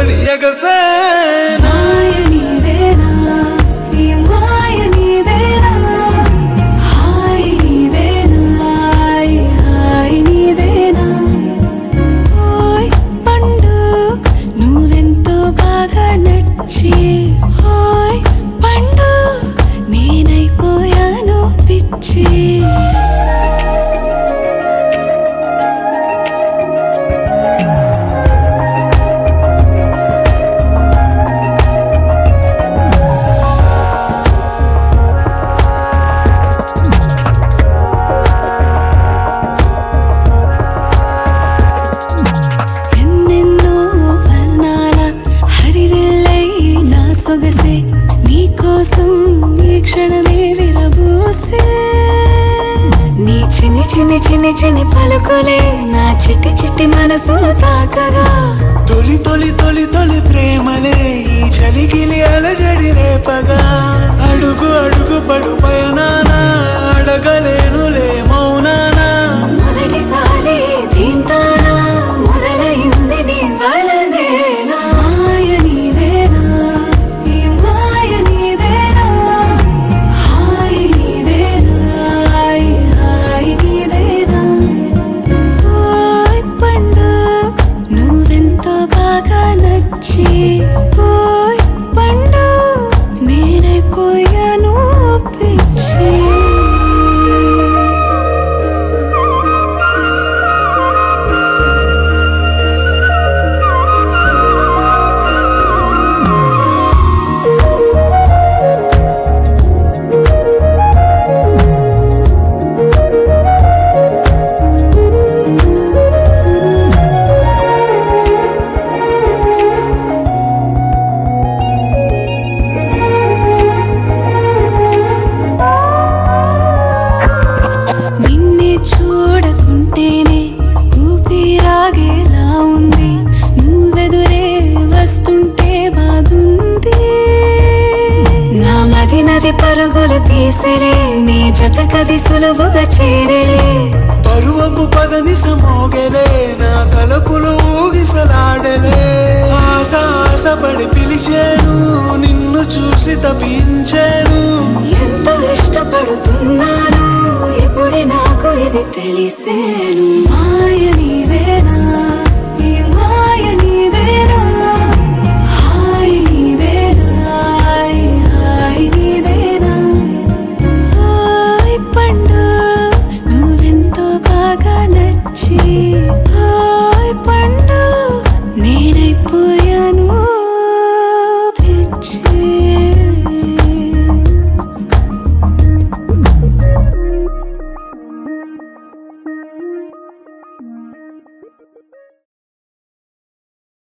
అలజడి ఎగసేనా నీకోసం ఈ క్షణమే విరబూసే నీ చిన్ని చిన్ని చిన్ని చిన్ని పలుకులే నా చిట్టి చిట్టి మనసును తాకగా తొలి తొలి తొలి తొలి ప్రేమలే ఈ చలిగిలి అలజడి రేపగా అడుగు అడుగు పడు పయనానా అడగలేనులే మౌనానా మొదటిసారి దీంతానా మొదలైంది నీ వలనేనా చూడకుంటేనే ఊపిరాగేలా ఉంది నువ్వెదురే వస్తుంటే బాగుంది నా మది నది పరుగులు తీసిరే నీ జత కది సులువుగా చేరేలే పరువపు పదని సమోగలే నా తలపులు ఊగిసలాడలే ఆశ ఆశపడి పిలిచాను నిన్ను చూసి తపించాను ఎంతో ఇష్టపడుతున్నాను ఇప్పుడే నాకు ఇది తెలిసేను